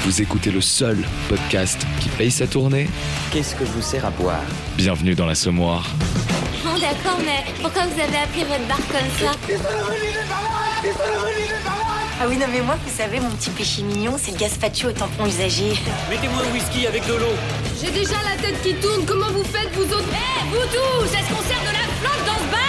Vous écoutez le seul podcast qui paye sa tournée. Qu'est-ce que vous sert à boire? Bienvenue dans l'Assommoir. Bon d'accord, mais pourquoi vous avez appelé votre bar comme ça? Ah oui, non mais moi, vous savez, mon petit péché mignon, c'est le gazpacho au tampon usagé. Mettez-moi un whisky avec de l'eau. J'ai déjà la tête qui tourne, comment vous faites vous autres? Hé, vous tous, est-ce qu'on sert de la flotte dans ce bar?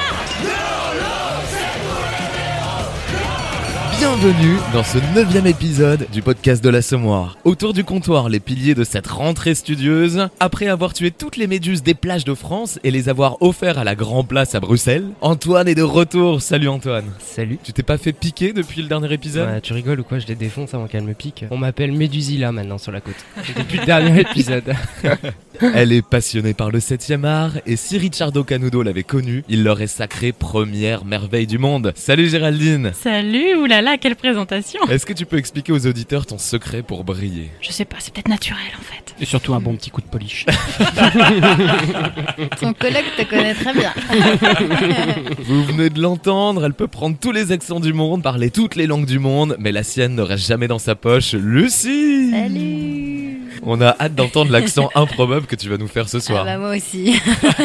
Bienvenue dans ce 9e épisode du podcast de l'Assommoir. Autour du comptoir, les piliers de cette rentrée studieuse, après avoir tué toutes les méduses des plages de France et les avoir offerts à la Grand Place à Bruxelles, Antoine est de retour. Salut Antoine. Salut. Tu t'es pas fait piquer depuis le dernier épisode? Ouais, tu rigoles ou quoi? Je les défonce avant qu'elle me pique. On m'appelle Médusilla maintenant sur la côte. Depuis le dernier épisode. Elle est passionnée par le 7e art et si Ricciardo Canudo l'avait connue, il l'aurait sacrée première merveille du monde. Salut Géraldine. Salut, oulala, quelle présentation. Est-ce que tu peux expliquer aux auditeurs ton secret pour briller? Je sais pas, c'est peut-être naturel en fait. Et surtout un bon petit coup de polish. Ton collègue te connaît très bien. Vous venez de l'entendre, elle peut prendre tous les accents du monde, parler toutes les langues du monde, mais la sienne ne reste jamais dans sa poche. Lucie! Salut. On a hâte d'entendre l'accent improbable que tu vas nous faire ce soir. Ah bah moi aussi.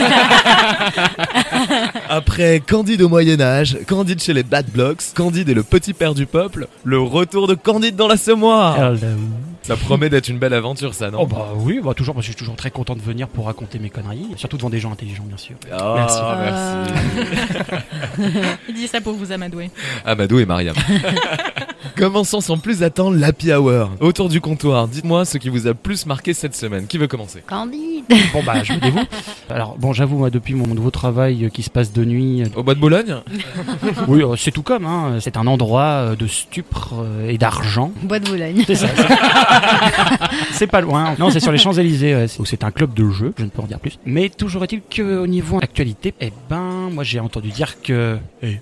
Après Candide au Moyen-Âge, Candide chez les Bad Blocks, Candide et le petit père du peuple, le retour de Candide dans l'Assommoir. Ça promet d'être une belle aventure, ça, non? Oh bah oui, bah toujours, parce que je suis toujours très content de venir pour raconter mes conneries, surtout devant des gens intelligents, bien sûr. Oh, merci. Il dit ça pour vous amadouer. Amadou et Mariam. Commençons sans plus attendre l'Happy Hour. Autour du comptoir, dites-moi ce qui vous a plus marqué cette semaine. Qui veut commencer? Candide. Bon bah je me dévoue. Alors bon, j'avoue, moi, depuis mon nouveau travail qui se passe de nuit... Au bois de Boulogne? Oui, c'est tout comme, hein. C'est un endroit de stupre et d'argent. Bois de Boulogne. C'est ça. C'est pas loin. Non, c'est sur les Champs-Élysées. Ouais. C'est un club de jeu, je ne peux en dire plus. Mais toujours est-il qu'au niveau actualité, moi j'ai entendu dire que...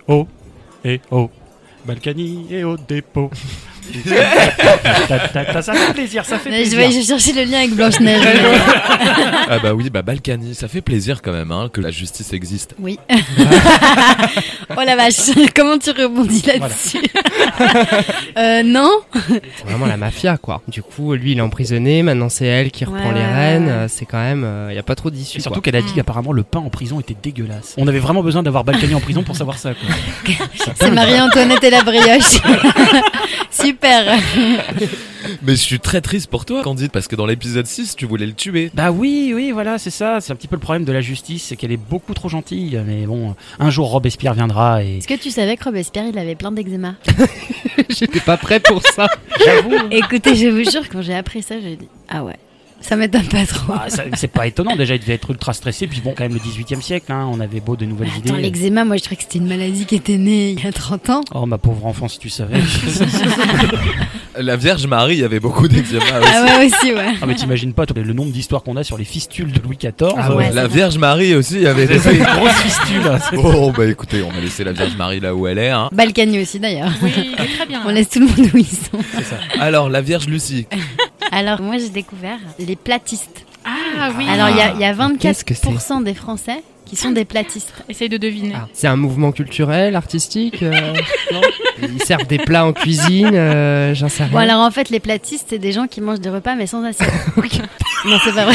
Balkany est au dépôt. Ça fait plaisir, ça fait plaisir. Je vais chercher le lien avec Blanche-Neige. Ah bah oui, bah Balkany, ça fait plaisir quand même hein, que la justice existe. Oui. Oh la vache, comment tu rebondis là-dessus? Non. C'est vraiment la mafia quoi. Du coup, lui il est emprisonné, maintenant c'est elle qui reprend les rênes. C'est quand même, y a pas trop d'issue. Et surtout qu'elle a dit qu'apparemment le pain en prison était dégueulasse. On avait vraiment besoin d'avoir Balkany en prison pour savoir ça quoi. C'est Marie-Antoinette et la brioche. Super. Mais je suis très triste pour toi, Candide, parce que dans l'épisode 6, tu voulais le tuer. Bah oui, voilà, c'est ça. C'est un petit peu le problème de la justice, c'est qu'elle est beaucoup trop gentille. Mais bon, un jour Robespierre viendra et... Est-ce que tu savais que Robespierre, il avait plein d'eczéma? J'étais pas prêt pour ça. J'avoue. Écoutez, je vous jure, quand j'ai appris ça, j'ai dit, ah ouais. Ça m'étonne pas trop. C'est pas étonnant, déjà il devait être ultra stressé. Puis bon, quand même le 18e siècle, hein, on avait beau de nouvelles idées. Attends, l'eczéma, moi je trouvais que c'était une maladie qui était née il y a 30 ans. Oh ma pauvre enfant, si tu savais. La Vierge Marie avait beaucoup d'eczéma aussi. Ah ouais, aussi, ouais. Ah mais t'imagines pas le nombre d'histoires qu'on a sur les fistules de Louis XIV. Ah ouais, la vrai. Vierge Marie aussi avait des grosses fistules. Oh bah écoutez, on va laisser la Vierge Marie là où elle est hein. Balkany aussi d'ailleurs. Oui, il est très bien. On laisse tout le monde où ils sont. C'est ça. Alors, la Vierge Lucie. Alors, moi j'ai découvert les platistes. Ah oui. Alors, il y a Qu'est-ce que 24% des Français qui sont des platistes. Essaye de deviner. C'est un mouvement culturel, artistique non. Ils servent des plats en cuisine, j'en sais rien. Bon, alors en fait, les platistes, c'est des gens qui mangent des repas mais sans assiette. Non, c'est pas vrai.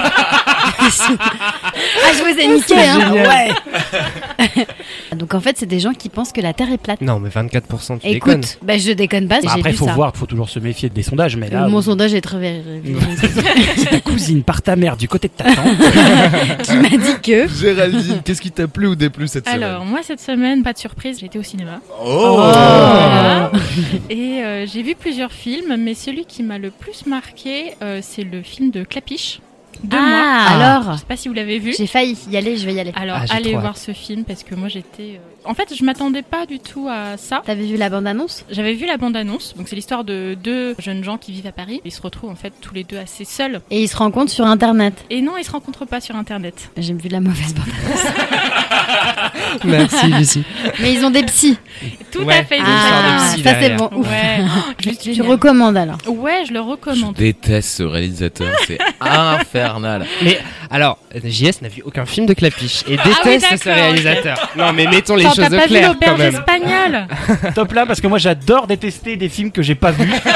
Ah, je vous ai niqué, hein. Ouais. Donc en fait, c'est des gens qui pensent que la Terre est plate. Non, mais 24%, tu déconnes. Écoute, bah, je déconne pas, j'ai Après, lu faut ça. voir, faut toujours se méfier des sondages. Mais là, Mon sondage est très vérifié. c'est ta cousine par ta mère du côté de ta tante. Qui m'a dit que... Géraldine, qu'est-ce qui t'a plu ou déplu cette semaine? Alors, moi cette semaine, pas de surprise, j'étais au cinéma. Oh, Voilà. Et j'ai vu plusieurs films, mais celui qui m'a le plus marqué, c'est le film de Clapiche. De moi. Ah, Je alors sais pas si vous l'avez vu. j'ai failli y aller, je vais y aller. Alors, j'ai allez trop voir hâte. ce film parce que moi j'étais. En fait, je m'attendais pas du tout à ça. T'avais vu la bande-annonce? J'avais vu la bande-annonce. Donc, c'est l'histoire de deux jeunes gens qui vivent à Paris. Ils se retrouvent en fait tous les deux assez seuls. Et ils se rencontrent sur Internet. Et non, ils se rencontrent pas sur Internet. J'ai vu la mauvaise bande-annonce. Merci Lucie. Mais ils ont des psys. Tout Ouais, à fait. il y a une sorte de Ah, psy ça c'est derrière. bon. Ouf. Ouais. Juste Tu génial. recommandes alors? Ouais, je le je recommande. déteste ce réalisateur, c'est infernal. Mais alors, JS n'a vu aucun film de Clapiche et oui, déteste d'accord, ce réalisateur. Non, mais mettons les Attends, choses t'as au pas vu clair quand l'auberge même. espagnole? Top là, parce que moi j'adore détester des films que j'ai pas vus.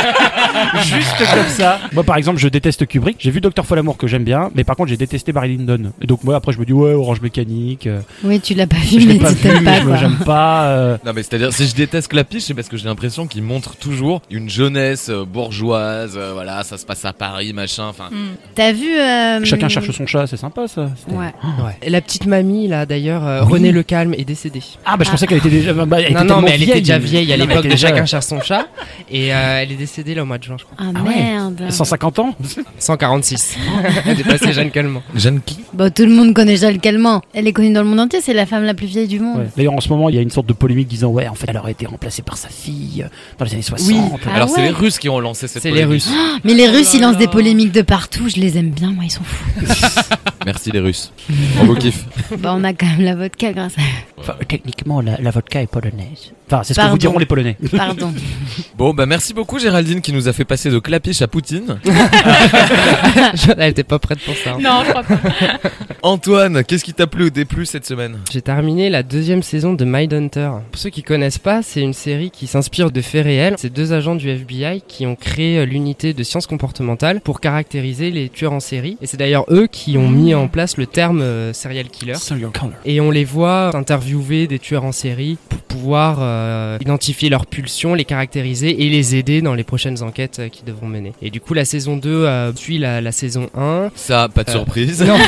Juste comme ça. Moi, par exemple, je déteste Kubrick. J'ai vu Dr. Folamour que j'aime bien, mais par contre, j'ai détesté Barry Lyndon. Et donc, moi, après, je me dis, ouais, Orange Mécanique. Oui, tu l'as pas Je vu, l'ai mais pas tu vu, t'aimes pas, mais quoi. j'aime pas. Non mais c'est-à-dire si je déteste Clapiche, c'est parce que j'ai l'impression qu'il montre toujours une jeunesse bourgeoise, voilà, ça se passe à Paris, machin, enfin. T'as vu Chacun cherche son chat, c'est sympa ça. C'était- Ouais. Ouais. Et la petite mamie là d'ailleurs, Renée Le Calme est décédée. Ah, bah je pensais qu'elle était déjà. Bah, elle était Non, tellement mais elle était vieille. déjà vieille à Non, mais l'époque elle de était Chacun déjà- cherche son chat. Et elle est décédée là au mois de juin, je crois. Ah, Ah ouais. merde. 150 ans 146. Elle est passée jeune calmement. Jeanne qui? Bah, tout le monde connaît Jeanne Calment. Elle est connue dans le monde entier, c'est la femme la plus vieille du monde. Ouais. D'ailleurs, en ce moment, il y a une sorte de polémique disant ouais, en fait, elle aurait été remplacée par sa fille dans les années 60. Oui. Ah Alors c'est ouais. les Russes qui ont lancé cette C'est les polémique. Russes. Mais les Russes, ils lancent des polémiques de partout, je les aime bien, moi, ils sont fous. Merci les Russes. On vous kiffe. Bah, on a quand même la vodka grâce à... Enfin, techniquement, la vodka est polonaise. Enfin, c'est ce que Pardon. vous diront les Polonais. Pardon. Bon bah merci beaucoup Géraldine qui nous a fait passer de Clapiche à Poutine. Elle était pas prête pour ça. Non, je crois pas. Antoine, qu'est-ce qui t'a plu ou déplu cette semaine? J'ai terminé la 2e saison de Mindhunter. Pour ceux qui connaissent pas, c'est une série qui s'inspire de faits réels. C'est 2 agents du FBI qui ont créé l'unité de sciences comportementales pour caractériser les tueurs en série. Et c'est d'ailleurs eux qui ont mis en place le terme serial killer. Et on les voit interviewer des tueurs en série pour pouvoir identifier leurs pulsions, les caractériser et les aider dans les prochaines enquêtes qu'ils devront mener. Et du coup, la saison 2 suit la saison 1. Ça, pas de surprise. Non,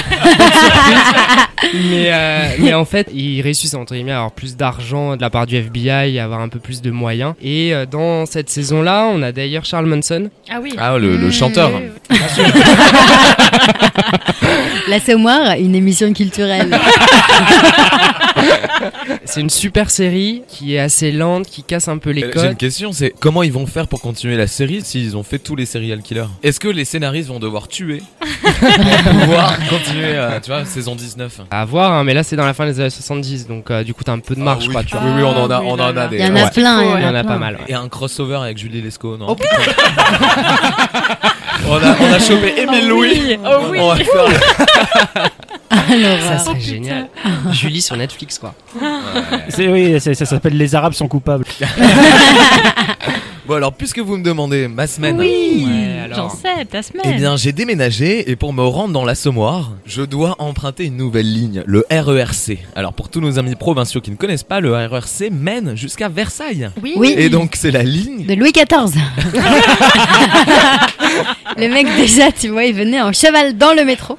mais en fait, ils réussissent entre guillemets à avoir plus d'argent de la part du FBI, à avoir un peu plus de moyens. Et dans cette saison-là, on a d'ailleurs Charles Manson. Ah oui. Ah le chanteur. L'Assommoir, une émission culturelle. C'est une super série qui est assez lente, qui casse un peu les J'ai une codes. question, c'est comment ils vont faire pour continuer la série s'ils ont fait tous les serial killers? Est-ce que les scénaristes vont devoir tuer pour pouvoir continuer, tu vois, saison 19? À voir, hein, mais là c'est dans la fin des années 70, donc du coup t'as un peu de marge, Ah oui. quoi, tu vois. Oui, on en a, oui, on là, en là. a des. Il y en a ouais. plein, Il y en a plein. pas mal. Ouais. Et un crossover avec Julie Lescaut, non? Oh, on a chopé Émile Louis. Oh oui. On va faire- Ça serait génial. Julie sur Netflix, quoi. Ça s'appelle Les Arabes sont coupables. Bon alors, puisque vous me demandez ma semaine. Oui, Ouais, alors. j'en sais, ta semaine. Eh bien, j'ai déménagé et pour me rendre dans l'Assommoir, je dois emprunter une nouvelle ligne, le RERC. Alors, pour tous nos amis provinciaux qui ne connaissent pas, le RERC mène jusqu'à Versailles. Oui. Et donc, c'est la ligne. De Louis XIV. Le mec, déjà, tu vois, il venait en cheval dans le métro.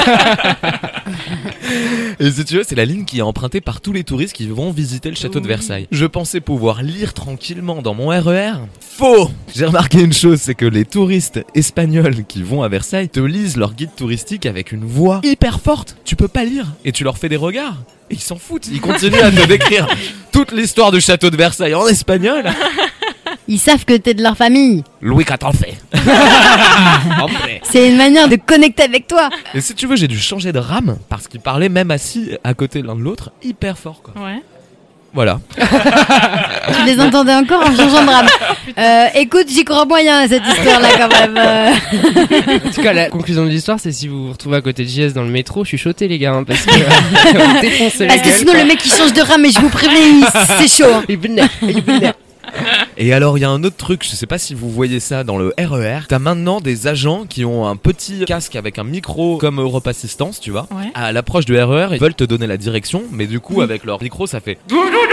Et si tu veux, c'est la ligne qui est empruntée par tous les touristes qui vont visiter le château de Versailles. Je pensais pouvoir lire tranquillement dans mon RER. Faux! J'ai remarqué une chose, c'est que les touristes espagnols qui vont à Versailles te lisent leur guide touristique avec une voix hyper forte. Tu peux pas lire. Et tu leur fais des regards. Et ils s'en foutent. Ils continuent à te décrire toute l'histoire du château de Versailles en espagnol. Ils savent que t'es de leur famille. Louis XIV fait. C'est une manière de connecter avec toi. Et si tu veux, j'ai dû changer de rame parce qu'ils parlaient même assis à côté l'un de l'autre hyper fort, quoi. Ouais. Voilà. Tu les entendais encore en changeant de rame. Écoute, j'y crois moyen à cette histoire-là quand même. En tout cas, la conclusion de l'histoire, c'est si vous vous retrouvez à côté de JS dans le métro, chuchotez les gars, hein, parce que on défonce la Parce que gueule, sinon, quoi. le mec il change de rame et je vous préviens, c'est chaud. Hein. Il est vénère, il est vénère. Et alors, il y a un autre truc, je sais pas si vous voyez ça dans le RER. T'as maintenant des agents qui ont un petit casque avec un micro comme Europe Assistance, tu vois. Ouais. À l'approche du RER, ils veulent te donner la direction, mais du coup, avec leur micro, ça fait.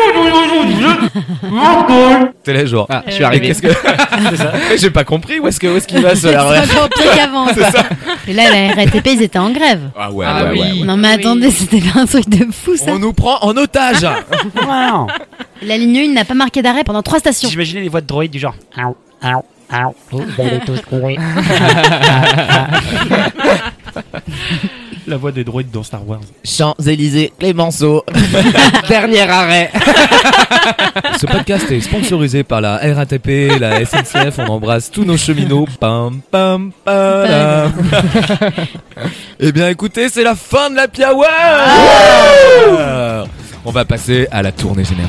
T'es là, genre. Ah, je suis Et arrivé. qu'est-ce que. C'est ça. J'ai pas compris où est-ce qu'il va ce C'est RER. encore pire qu'avant. quoi. Et là, la RATP, ils étaient en grève. Ah ouais, Ah ouais, oui. ouais, ouais. Non mais Oui. attendez, c'était pas un truc de fou ça. On nous prend en otage. Wow. La ligne 1 n'a pas marqué d'arrêt pendant 3 stations. J'imaginais les voix de droïdes du genre. Aou, aou, aou. Oh, vous allez tous courir. La voix des droïdes dans Star Wars. Champs-Élysées, Clémenceau. Dernier arrêt. Ce podcast est sponsorisé par la RATP, la SNCF, on embrasse tous nos cheminots. Pam pam padam. Eh bien écoutez, c'est la fin de la Piawa. On va passer à la tournée générale.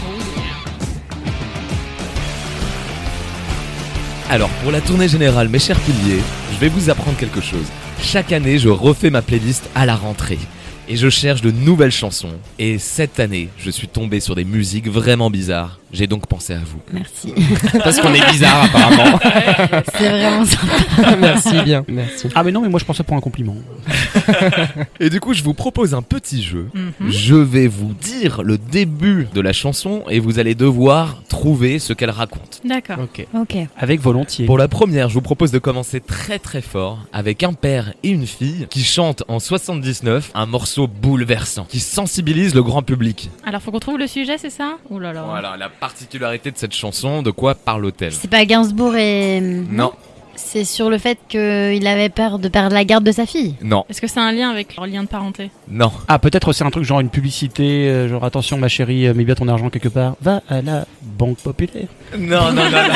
Alors pour la tournée générale, mes chers piliers, je vais vous apprendre quelque chose. Chaque année, je refais ma playlist à la rentrée. et je cherche de nouvelles chansons. Et cette année, je suis tombé sur des musiques vraiment bizarres. J'ai donc pensé à vous. Merci. Parce qu'on est bizarre apparemment. C'est vraiment sympa. Merci bien, merci. Ah mais non, mais moi je pensais pour un compliment. Et du coup, je vous propose un petit jeu. Je vais vous dire le début de la chanson et vous allez devoir trouver ce qu'elle raconte. D'accord. Ok. Avec volontiers. Pour la première, je vous propose de commencer très très fort avec un père et une fille qui chantent en 79 un morceau bouleversant qui sensibilise le grand public. Alors, faut qu'on trouve le sujet, c'est ça? Ouh là là. Voilà, la particularité de cette chanson, de quoi parle-t-elle? C'est pas Gainsbourg et... Non, C'est sur le fait qu'il avait peur de perdre la garde de sa fille. non, Est-ce que c'est un lien avec leur lien de parenté? non. Ah, peut-être c'est un truc genre une publicité, genre attention ma chérie, mets bien ton argent quelque part, va à la banque populaire. Non, non, non, non.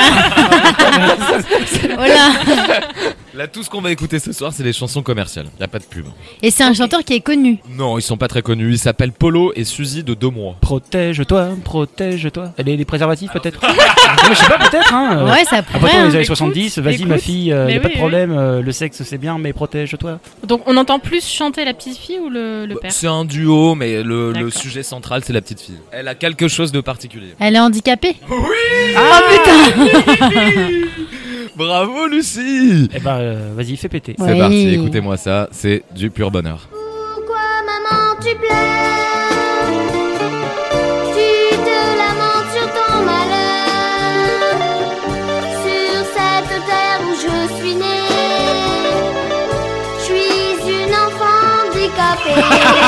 Oh là. Là, tout ce qu'on va écouter ce soir, c'est les chansons commerciales. Y a pas de pub. Et c'est un chanteur qui est connu. Non, ils sont pas très connus. Ils s'appellent Polo et Suzy de 2 mois. Protège-toi, protège-toi. Les préservatifs peut-être. Non, mais je sais pas, peut-être hein. Ouais, ça Après pourrait. dans les Hein. années 70, vas-y ma fille, y a Mais pas oui, de problème, le sexe c'est bien, mais protège-toi. Donc, on entend plus chanter la petite fille ou le père? C'est un duo, mais le D'accord. sujet central, c'est la petite fille. Elle a quelque chose de particulier. Elle est handicapée. Oui. Oh putain. Bravo, Lucie. Eh ben, vas-y, fais péter. C'est Ouais. parti, écoutez-moi ça. C'est du pur bonheur. Pourquoi maman tu pleures? Tu te lamentes sur ton malheur, sur cette terre où je suis née. Je suis une enfant handicapée.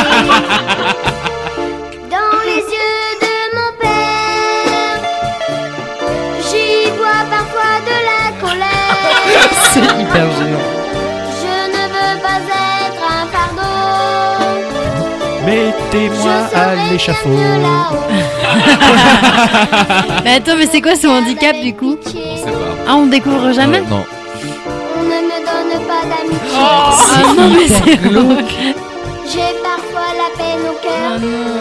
Dans les yeux de mon père, j'y vois parfois de la colère. C'est hyper gênant. Je ne veux pas être un fardeau. Mettez-moi à l'échafaud. Mais attends, mais c'est quoi son handicap du coup? On sait pas. Ah, on découvre jamais? Non. On ne me donne pas d'amitié. Ah non, mais c'est glauque. J'ai parfois la peine au Oh cœur. non.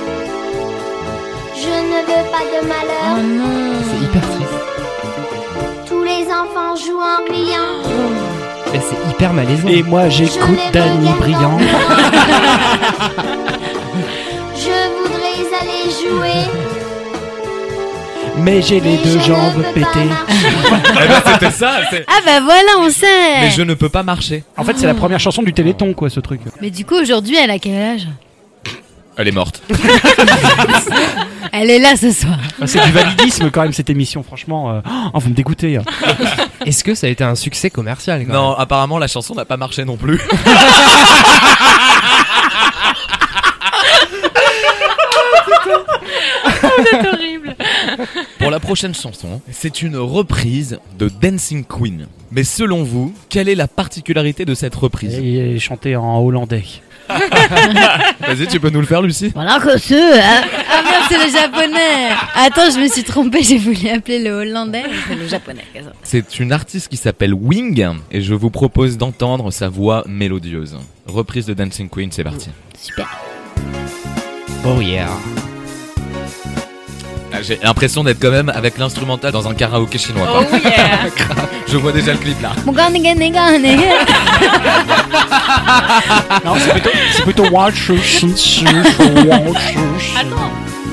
Je ne veux pas de Oh malheur. non. C'est hyper triste. Tous les enfants jouent en riant. Et c'est hyper malaisant. Et moi j'écoute Danny Briand. Je voudrais aller jouer. Mais j'ai les mais deux je jambes ne peux pas pétées. marcher. Eh ben, c'était ça. Ah bah voilà, on sait. Mais je ne peux pas marcher. En fait c'est la première chanson du Téléthon quoi ce truc. Mais du coup, aujourd'hui, elle a quel âge? Elle est morte. Elle est là ce soir. Ah, c'est du validisme quand même cette émission franchement. Oh, vous me dégoûtez. Est-ce que ça a été un succès commercial quand Non, apparemment la chanson n'a pas marché non plus. C'est horrible. Pour la prochaine chanson, c'est une reprise de Dancing Queen. Mais selon vous, quelle est la particularité de cette reprise? Et chanté en hollandais. Vas-y, tu peux nous le faire, Lucie? Voilà que ce. Ah merde, c'est le japonais. Attends, je me suis trompée, j'ai voulu appeler le hollandais, mais c'est le japonais. C'est une artiste qui s'appelle Wing et je vous propose d'entendre sa voix mélodieuse. Reprise de Dancing Queen, c'est parti. Super. Oh yeah. Ah, j'ai l'impression d'être quand même avec l'instrumental dans un karaoké chinois. quoi. Oh yeah. Je vois déjà le clip là. Mon gars, négé. Non c'est plutôt watch. Attends.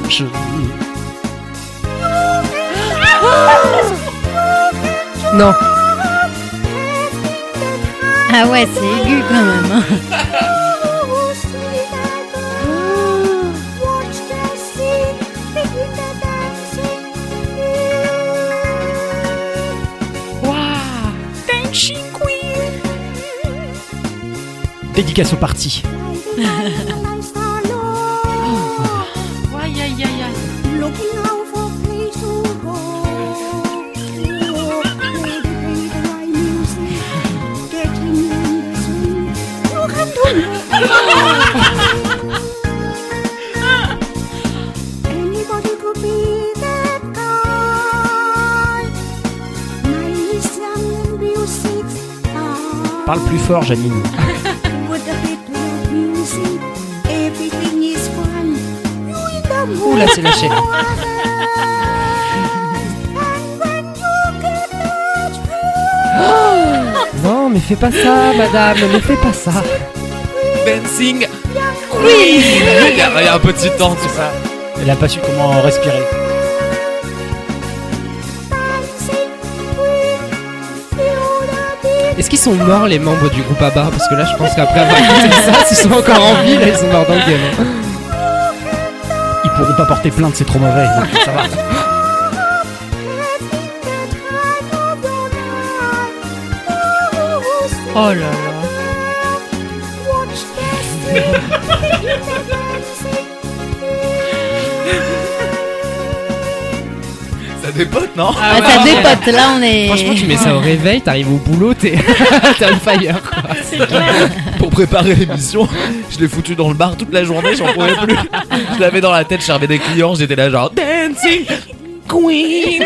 Non. Ah ouais, c'est aigu quand même. Hein. Dédicace au parti. Aïe aïe aïe aïe. Parle plus fort Janine. Ouh là, c'est lâché. Non, mais fais pas ça, madame, ne fais pas ça. Dancing Il y a un petit temps, tout ça. Elle a pas su comment respirer. Est-ce qu'ils sont morts les membres du groupe ABBA? Parce que là je pense qu'après avoir écouté ça, s'ils sont encore en vie, là ils sont morts dans le game. Ils pourront pas porter plainte, c'est trop mauvais. Donc ça va. Oh là là. Ça dépote, non? Ah, ça dépote, là on est. Franchement, tu mets ça au réveil, t'arrives au boulot, t'es on fire quoi. C'est clair. Pour préparer l'émission, je l'ai foutu dans le bar toute la journée, j'en pouvais plus. Je l'avais dans la tête, j'avais des clients, j'étais là genre Dancing Queen.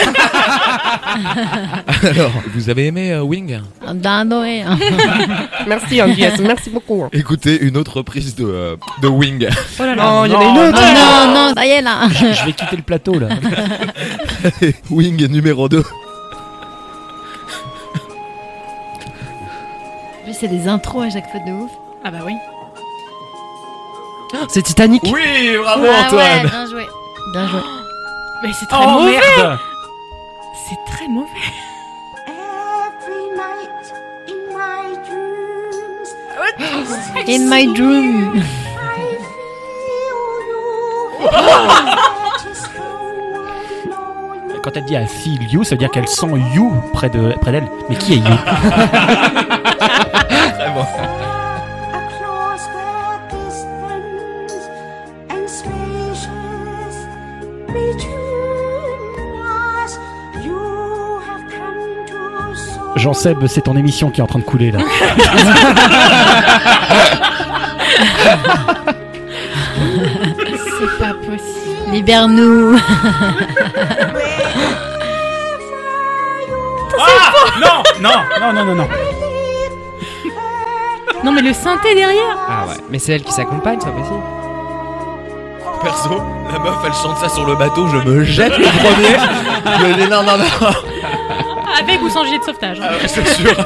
Alors, vous avez aimé Wing? D'adoré. Merci Angies, merci beaucoup. Écoutez une autre reprise de Wing. Oh là là. Non, il y en a une autre. Oh non, ça y est là. Je vais quitter le plateau là. Wing numéro 2. C'est des intros à chaque fois de ouf. Ah bah oui. C'est Titanic. Oui, bravo Ah Antoine. ouais, bien joué. Bien joué. Mais c'est très Oh mauvais. merde. C'est très mauvais. In my dream. Quand elle dit I feel you, ça veut dire qu'elle sent you près d'elle. Mais qui est you? Très bon. Jean-Seb, c'est ton émission qui est en train de couler là. C'est pas possible. Libère-nous. Non. Non mais le synthé derrière. Ah ouais, mais c'est elle qui s'accompagne, c'est pas possible. Perso, la meuf elle chante ça sur le bateau, je me jette le premier. Je dis non. Avec ou sans gilet de sauvetage. Ah ouais, c'est sûr.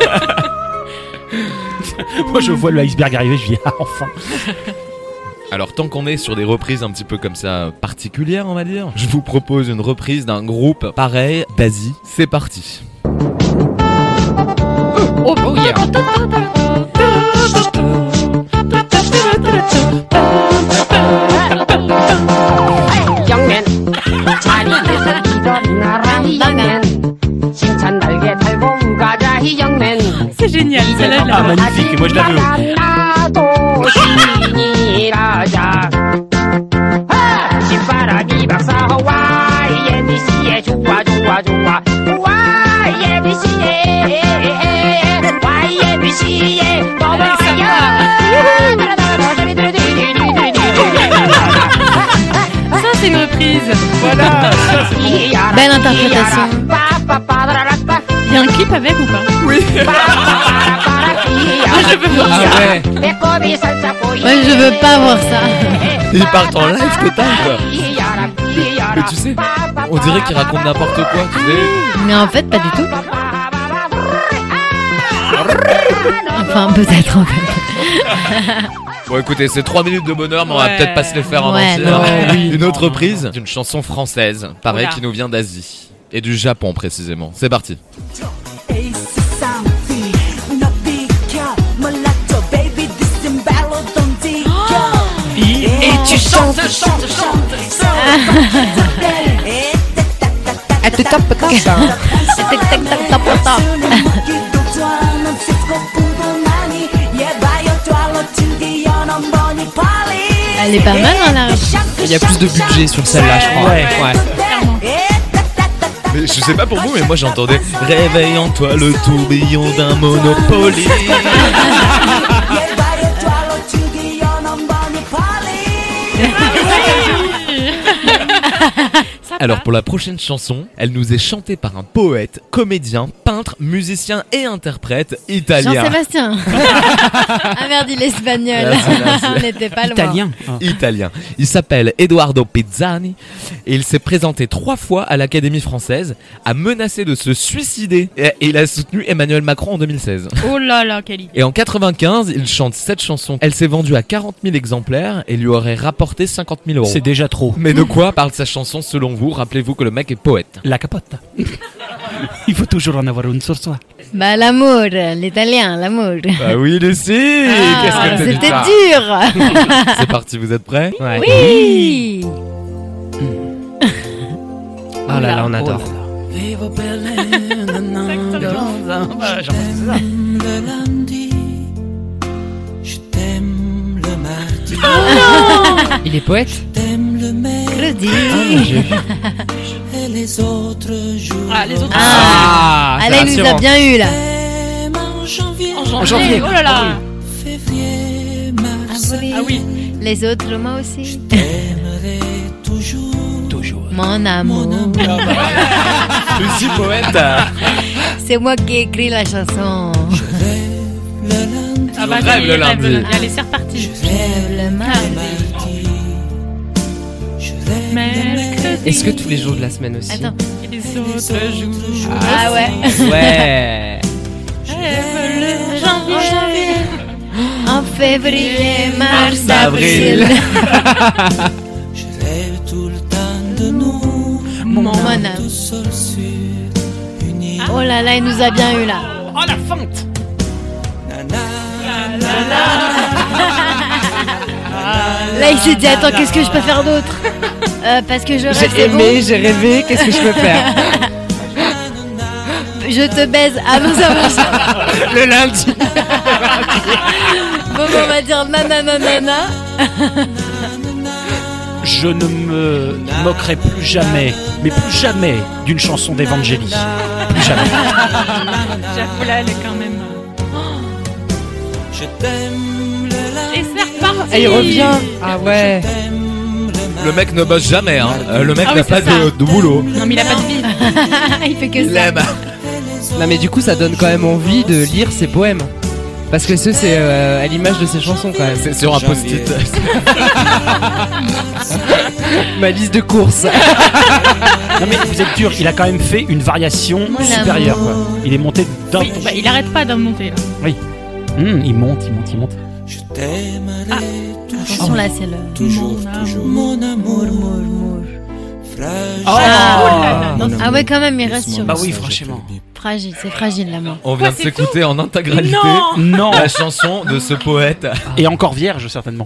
Moi je vois le iceberg arriver, je dis ah enfin. Alors tant qu'on est sur des reprises un petit peu comme ça particulières on va dire, je vous propose une reprise d'un groupe pareil d'Asie. C'est parti. Oh yeah. C'est génial, celle-là je Ah l'adore. magnifique, moi je la veux. Ça c'est une reprise. Voilà. Belle interprétation. Il y a un clip avec ou pas? Oui. Je veux voir Ah ça. ouais. Moi je veux pas voir ça. Ils partent en live total quoi. Mais tu sais, on dirait qu'ils racontent n'importe quoi, tu sais. Mais en fait, pas du tout. Enfin, peut-être en fait. Bon écoutez, c'est 3 minutes de bonheur, mais on va Ouais. peut-être pas se les faire en Ouais, entier. non. Oui. Une autre reprise d'une chanson française, pareil, Oula. qui nous vient d'Asie. Et du Japon précisément. C'est parti. Et tu chantes. Elle te tape comme ça. Elle est pas mal dans la rue. Il y a plus de budget sur celle-là, je crois. Ouais. Mais je sais pas pour vous, mais moi j'entendais réveille en toi le tourbillon d'un Monopoly. Alors pour la prochaine chanson, elle nous est chantée par un poète, comédien, peintre peintre, musicien et interprète italien. Jean-Sébastien. Ah merde, il est espagnol. Merci. On n'était pas loin. Italien. Il s'appelle Edoardo Pizzani et il s'est présenté 3 fois à l'Académie française, a menacé de se suicider et il a soutenu Emmanuel Macron en 2016. Oh là là, quelle idée. Et en 95, il chante cette chanson. Elle s'est vendue à 40 000 exemplaires et lui aurait rapporté 50 000 euros. C'est déjà trop. Mais de quoi parle sa chanson selon vous? Rappelez-vous que le mec est poète. La capote. Il faut toujours en avoir une sur soi. Bah l'amour, l'italien, l'amour. Bah oui, Lucie. Qu'est-ce que t'as dit C'était ça? dur. C'est parti, vous êtes prêts? Ouais. Oui. Oh là là, on adore. Il est poète? Claudie. Ah, les autres. Ah, c'est là, il nous a rassurant. bien eu là. En janvier. Oh là là. Ah oui. Les autres, moi aussi. Toujours. Mon amour. Lucie, poète. C'est moi qui ai écrit la chanson. Ah bah, On rêve le lundi. Allez, c'est reparti. Le mardi. Est-ce que tous les jours de la semaine aussi? Attends. Les autres jours. Ah ouais. Ouais. Le janvier. En février, mars, avril. avril. Je rêve tout le temps de nous. Mon âme. Oh là là, il nous a bien eu là. Oh la fente. Là, il s'est dit attends, qu'est-ce que je peux faire d'autre? Parce que je rêve, J'ai c'est bon. aimé, j'ai rêvé, qu'est-ce que je peux faire? Je te baise. Ah non, ça marche. Le lundi. Bon, on va dire nanana. Je ne me moquerai plus jamais, mais plus jamais, d'une chanson d'Evangélie. Plus jamais. J'avoue là, elle est quand même. Je t'aime le lundi. Et c'est reparti. Et il revient. Ah ouais. Le mec ne bosse jamais, hein. Le mec Ah n'a oui, pas c'est ça. de boulot. Non, mais il a pas de vie. Il fait que Il ça. aime. Non mais du coup ça donne quand même envie de lire ses poèmes. Parce que c'est à l'image de ses chansons quand même. C'est sur un post-it. Ma liste de courses. Non mais vous êtes dur, il a quand même fait une variation Mon supérieure. Quoi. Il est monté d'un Oui, ton. bah, il arrête pas d'en monter. Là. Il monte. Je t'aimerai toujours. Attention là, c'est le. Toujours, toujours. Mon amour. Fragile. Ah ouais, quand même, il reste sur. Bah oui, franchement. Fragile, c'est fragile l'amour. On vient de c'est s'écouter en intégralité Non. la chanson de ce poète. Et encore vierge certainement.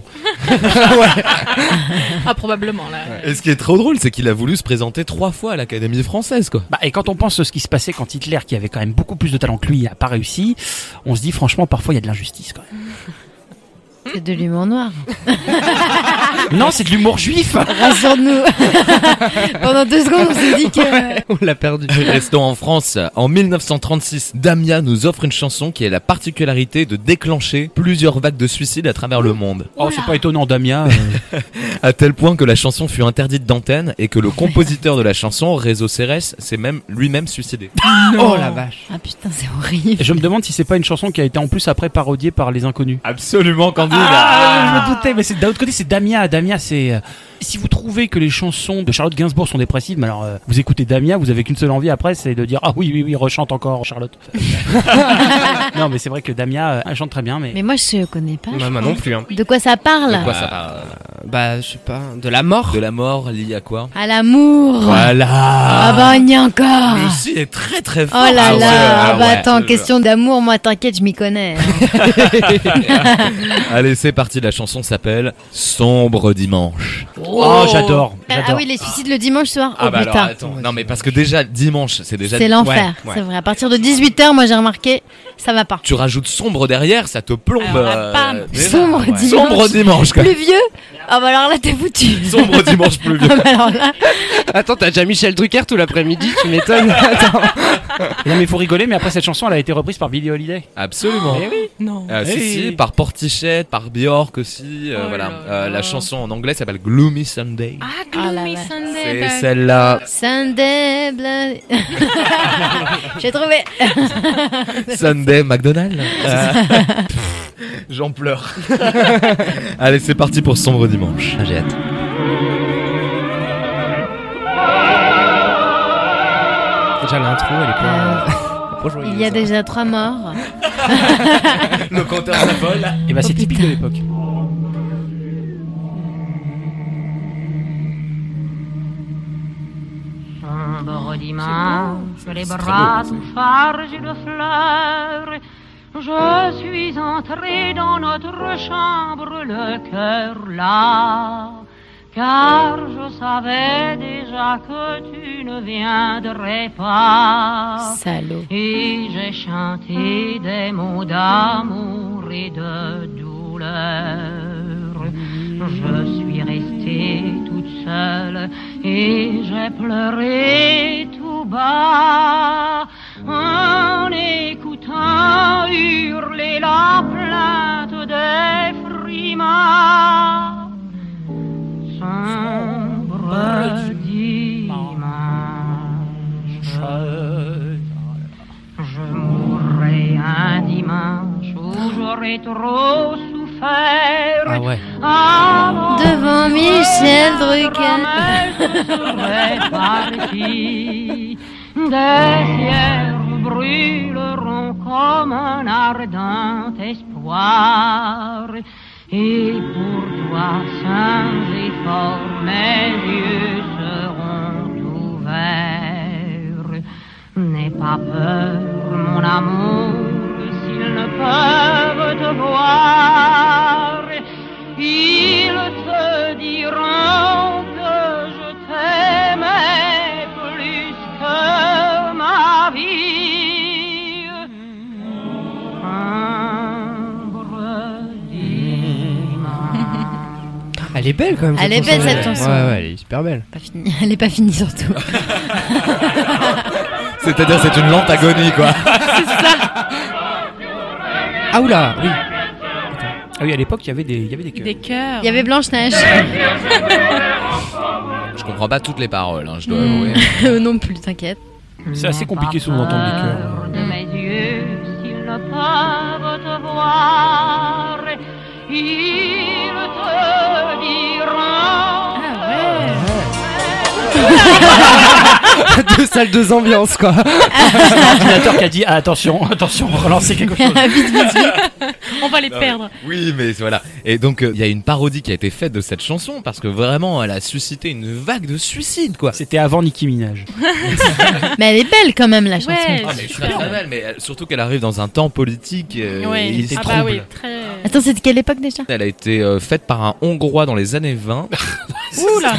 Ah, probablement là. Et ce qui est trop drôle, c'est qu'il a voulu se présenter 3 fois à l'Académie française, quoi. Bah, et quand on pense à ce qui se passait quand Hitler, qui avait quand même beaucoup plus de talent que lui, n'a pas réussi, on se dit franchement parfois il y a de l'injustice quand même. C'est de l'humour noir. Non, c'est de l'humour juif. Rassure-nous. Pendant 2 secondes, on s'est dit que. On l'a perdu. Restons en France. En 1936, Damia nous offre une chanson qui a la particularité de déclencher plusieurs vagues de suicides à travers le monde. Oh, c'est pas étonnant, Damia. À tel point que la chanson fut interdite d'antenne et que le compositeur de la chanson, Réseau Cérès, s'est même lui-même suicidé. Oh la vache. Ah putain, c'est horrible. Je me demande si c'est pas une chanson qui a été en plus après parodiée par les Inconnus. Absolument, Candide. Je me doutais, mais c'est d'un autre côté, c'est Damia. Damia, c'est. Si vous trouvez que les chansons de Charlotte Gainsbourg sont dépressives, mais alors vous écoutez Damia, vous avez qu'une seule envie après, c'est de dire ah oui, rechante encore Charlotte. Non, mais c'est vrai que Damia, elle chante très bien, mais. Mais moi, je connais pas. Moi non plus. Hein. De quoi ça parle? De quoi ça parle? Bah je sais pas. De la mort. De la mort liée à quoi? À l'amour. Voilà. Ah bah, on y est encore. Lucie est très très fort. Oh là là. Ah Ah bah ouais. attends, question d'amour, moi t'inquiète, je m'y connais. Allez, c'est parti. La chanson s'appelle Sombre Dimanche. Oh, j'adore. Ah oui, les suicides le dimanche soir. Ah Oh bah alors putain. attends. Non mais parce que déjà dimanche, c'est déjà. C'est l'enfer, Ouais. c'est vrai. À partir de 18h, moi j'ai remarqué, ça va pas. Tu rajoutes sombre derrière, ça te plombe. Alors là, bam. déjà. Sombre dimanche. Sombre dimanche. Quoi. Pluvieux. Oh Ah bah alors là t'es foutu. Sombre dimanche pluvieux. Ah bah alors là. Attends, t'as déjà Michel Drucker tout l'après-midi, tu m'étonnes. Attends. Non, mais il faut rigoler, mais après cette chanson, elle a été reprise par Billie Holiday. Absolument. Eh oui. Non. Si, par Portichet, par Björk aussi. Oh voilà. là là. La chanson en anglais s'appelle Gloomy Sunday. Ah, Ah Gloomy là là. Sunday. C'est bah, celle-là. Sunday bloody. J'ai trouvé. Sunday McDonald's. J'en pleure. Allez, c'est parti pour Sombre Dimanche. Ah, j'ai hâte. Déjà l'intro, elle est pas joyeuse. Il y a déjà 3 morts. Le compteur s'affole. Et bah, c'est Oh, typique putain. de l'époque. Sombre dimanche, les bras sont chargés de fleurs. Je suis entrée dans notre chambre, le cœur là, car je savais déjà que tu ne viendrais pas. Salaud. Et j'ai chanté des mots d'amour et de douleur. Je suis restée toute seule et j'ai pleuré tout bas en écoutant hurler la plainte des frimas. Sombre dimanche, je mourrai un dimanche où j'aurai trop souffert. Ah ouais. Devant Michel Drucker. Des cierges brûleront comme un ardent espoir. Et pour toi, sans effort, mes yeux seront ouverts. N'aie pas peur, mon amour, s'ils ne peuvent te voir. Ils te diront que je t'aimais plus que ma vie. Elle est belle quand même. Elle est belle cette chanson. Ouais, elle est super belle. Pas finie. Elle est pas finie surtout. C'est-à-dire, c'est une lente agonie, quoi. C'est ça. Ah oula, oui. Ah oui, à l'époque, il y avait des chœurs. Des cœurs. Il y avait Blanche-Neige. Je comprends pas toutes les paroles, hein, je dois avouer. Non plus, t'inquiète. C'est assez compliqué souvent d'entendre des chœurs. De mes yeux, s'ils ne peuvent te voir, ils te diront. Deux salles, deux ambiances quoi. C'est l'ordinateur qui a dit attention, relancez quelque chose. Vite, vite, vite. On va les perdre. Oui, mais voilà. Et donc, il y a une parodie qui a été faite de cette chanson parce que vraiment, elle a suscité une vague de suicides, quoi. C'était avant Nicki Minaj. Mais elle est belle quand même la chanson. Ouais, Ah, mais super. très belle, mais surtout qu'elle arrive dans un temps politique. Ouais. Il était Ah trouble. bah oui, très. Attends, c'est de quelle époque déjà? Elle a été faite par un Hongrois dans les années 20. Ouh là.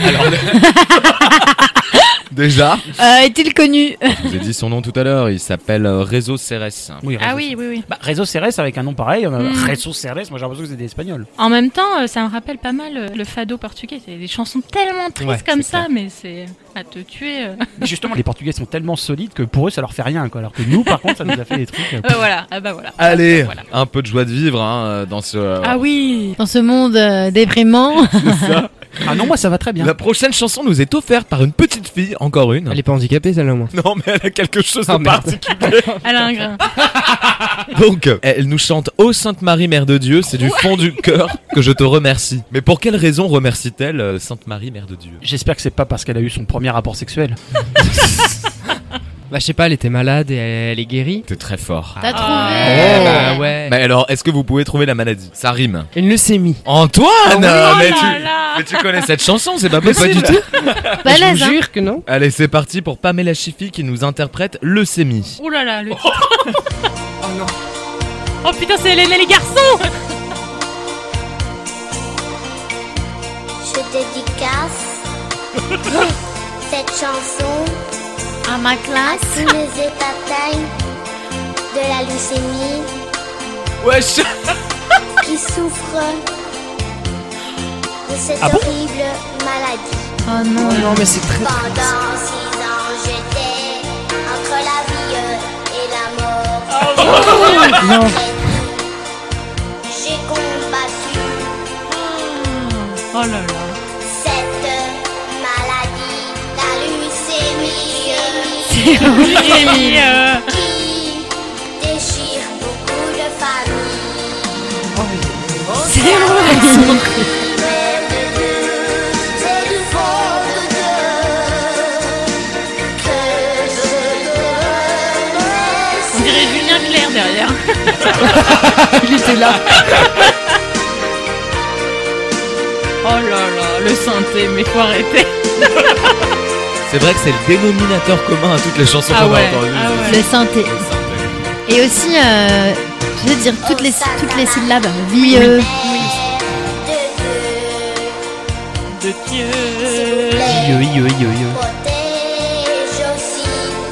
Déjà. Est-il connu? Je vous ai dit son nom tout à l'heure, il s'appelle Réseau Ceres. Oui, Ah Réseau. oui. Bah, Réseau Ceres avec un nom pareil, Réseau Ceres, moi j'ai l'impression que c'est des Espagnols. En même temps, ça me rappelle pas mal le fado portugais. C'est des chansons tellement tristes Ouais, comme c'est ça, clair. mais c'est à te tuer. Mais justement, les Portugais sont tellement solides que pour eux ça leur fait rien, quoi. Alors que nous, par contre, ça nous a fait des trucs. Voilà. Ah bah voilà. Allez, Voilà. un peu de joie de vivre hein, dans ce... Ah oui. Dans ce monde déprimant. c'est ça. Ah non, moi ça va très bien. La prochaine chanson nous est offerte par une petite fille, encore une. Elle est pas handicapée celle-là au moins. Non, mais elle a quelque chose de Ah, merde. particulier. Elle a un grain. Donc, elle nous chante Ô Sainte Marie, Mère de Dieu, c'est du fond du cœur que je te remercie. Mais pour quelle raison remercie-t-elle Sainte Marie, Mère de Dieu? J'espère que c'est pas parce qu'elle a eu son premier rapport sexuel. Bah je sais pas, elle était malade et elle est guérie. T'es très fort. T'as trouvé? Bah ouais. Mais alors, est-ce que vous pouvez trouver la maladie? Ça rime. Une leucémie. Antoine Oh là mais, là. mais tu connais cette chanson, c'est pas Mais possible. pas du tout. Je Balèze, vous hein. jure que non. Allez, c'est parti pour Pamela Schiffi qui nous interprète Leucémie. Ouh là là, le titre. Oh non. Oh putain, c'est Hélène et les garçons. Je dédicace cette chanson À ma classe. à tous les atteints de la leucémie Wesh. qui souffrent de cette Ah bon horrible maladie. Oh non, non, mais c'est très. Pendant 6 ans, j'étais entre la vie et la mort. Non. J'ai combattu Oh là là. cette maladie, la leucémie, Jérémy, qui déchire beaucoup de familles. c'est vrai. Mère de Dieu, c'est du fond de Dieu que je te remercie. on dirait Julien Clerc derrière. Il était là. Oh là là, le synthé, mais faut arrêter. C'est vrai que c'est le dénominateur commun à toutes les chansons Ah qu'on ouais, a entendues. ah ouais. Le synthé. Et aussi, je veux dire toutes les syllabes. Vieux. De Dieu. Protège aussi